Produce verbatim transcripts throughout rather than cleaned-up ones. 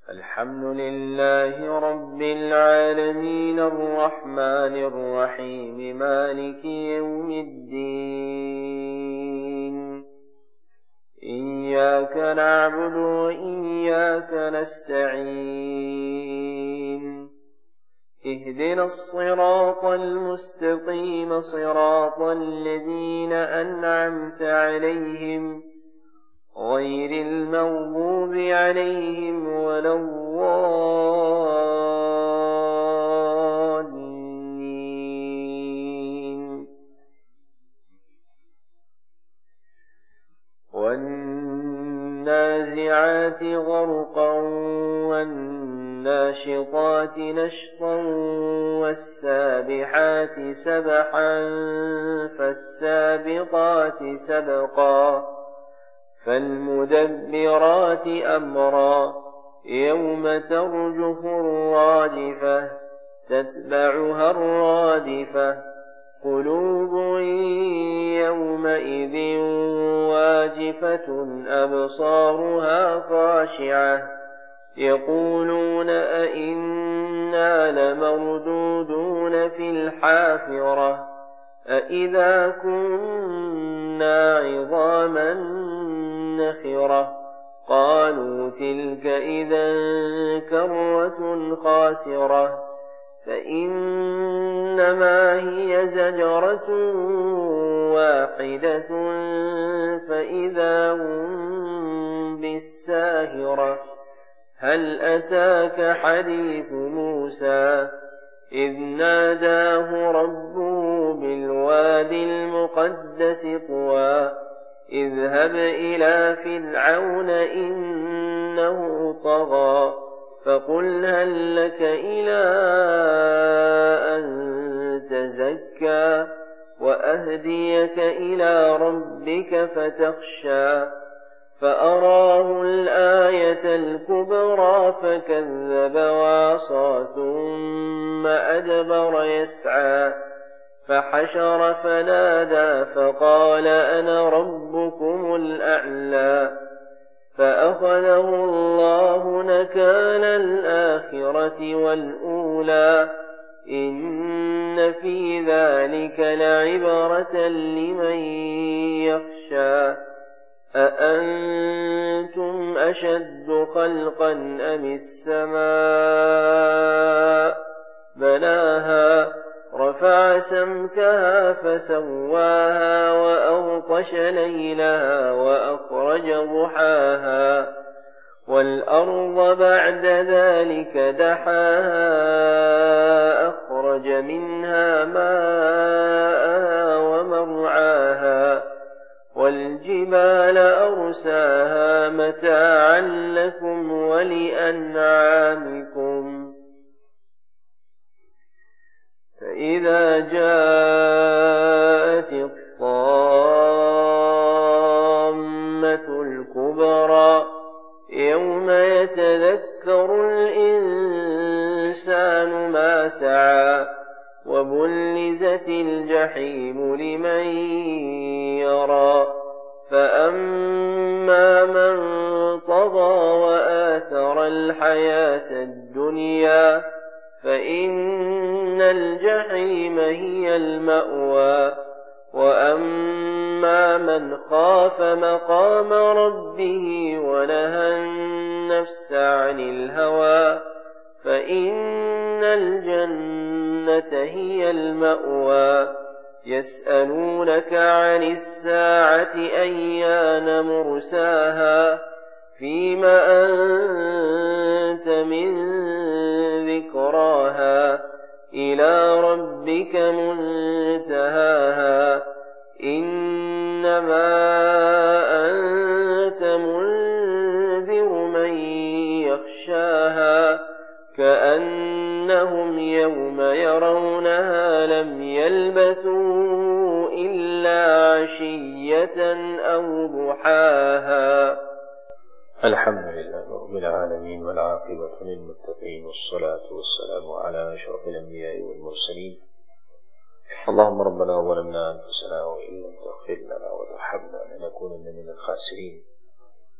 الحمد لله رب العالمين الرحمن الرحيم مالك يوم الدين إياك نعبد وإياك نستعين اهدنا الصراط المستقيم صراط الذين أنعمت عليهم غير المغضوب عليهم ولا الضالين والنازعات غرقا والناشطات نشطا والسابحات سبحا فالسابقات سبقا فالمدبرات أمرا يوم ترجف الراجفة تتبعها الرادفة قلوب يومئذ واجفة أبصارها خاشعة يقولون أئنا لمردودون في الحافرة أئذا كنا عظاما نخرة قالوا تلك إذا كرة خاسرة فإنما هي زجرة واحدة فإذا هم بالساهرة هل أتاك حديث موسى إذ ناداه ربه بالوادي المقدس طوى اذهب إلى فرعون إنه طغى فقل هل لك إلى أن تزكى وأهديك إلى ربك فتخشى فأراه الآية الكبرى فكذب وعصى ثم أدبر يسعى فحشر فنادى فقال أنا ربكم الأعلى فأخذه الله نكال الآخرة والأولى إن في ذلك لعبرة لمن يخشى أأنتم أشد خلقا أم السماء بناها رفع سمكها فسواها وأغطش ليلها وأخرج ضحاها والأرض بعد ذلك دحاها أخرج منها ماءها ومرعاها والجبال أرساها متاعا لكم ولأنعامكم فإذا جاءت الطامة الكبرى يوم يتذكر الإنسان ما سعى وبرزت الجحيم لمن يرى فأما من طغى وآثر الحياة الدنيا فإن الجحيم هي المأوى وأما من خاف مقام ربه ونهى النفس عن الهوى فإن الجنة هي المأوى يسألونك عن الساعة أيان مرساها فيم أنت من ذكراها إلى ربك منتهاها إنما أنت منذر من يخشاها كأنهم يوم يرونها لم يلبثوا إلا عشية أو ضحاها. الحمد لله رب العالمين والعاقبة للمتقين والصلاة والسلام على أشرف الأنبياء والمرسلين. اللهم ربنا ظلمنا أنفسنا وإن لم تغفر لنا وترحمنا لنكونن من الخاسرين.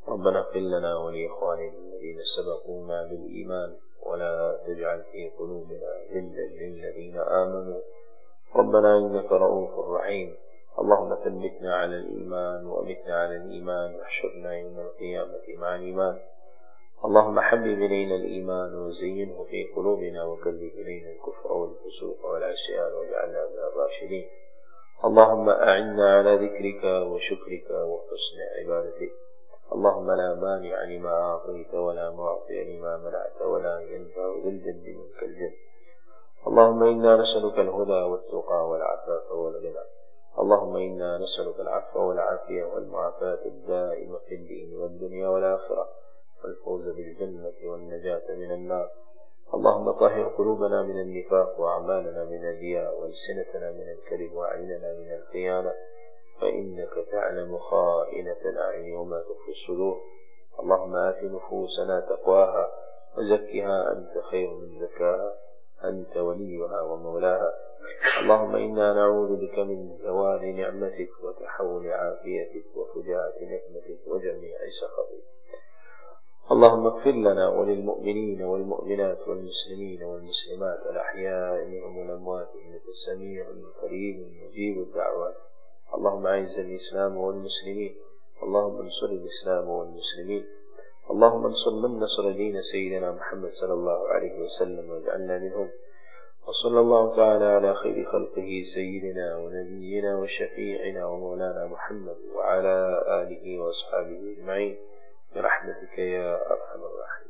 ربنا اغفر لنا ولإخواننا الذين سبقونا بالإيمان ولا تجعل في قلوبنا غلا للذين آمنوا ربنا إنك رؤوف رحيم. اللهم ثبتنا على الإيمان وأمتنا على الإيمان واحشرنا يوم القيامة مع الإيمان. اللهم حبب إلينا الإيمان وزينه في قلوبنا وكره إلينا الكفر والفسوق والعصيان واجعلنا من الراشدين. اللهم أعنا على ذكرك وشكرك وحسن عبادتك. اللهم لا مانع لما أعطيت ولا معطي لما منعت ولا ينفع ذا الجد منك الجد. اللهم إنا نسألك الهدى والتقى والعفاف والغنى. اللهم إنا نسألك العفو والعافية والمعافاة الدائمة في الدين والدنيا والآخرة والفوز بالجنة والنجاة من النار. اللهم طهر قلوبنا من النفاق وأعمالنا من الرياء وألسنتنا من الكذب وأعيننا من الخيانة فإنك تعلم خائنة الأعين وما تخفي الصدور. اللهم آت نفوسنا تقواها وزكها أنت خير من زكاها أنت وليها ومولاها. اللهم إنا نعوذ بك من زوال نعمتك وتحول عافيتك وفجاءة نقمتك وجميع سخطك. اللهم اغفر لنا وللمؤمنين والمؤمنات والمسلمين والمسلمات الأحياء منهم والأموات إنك سميع قريب مجيب الدعوات. اللهم أعز الإسلام والمسلمين. اللهم انصر الإسلام والمسلمين. اللهم انصر من نصر دين سيدنا محمد صلى الله عليه وسلم واجعلنا منهم. وصلى الله تعالى على خير خلقه سيدنا ونبينا وشفيعنا ومولانا محمد وعلى آله وأصحابه أجمعين برحمتك يا أرحم الراحمين.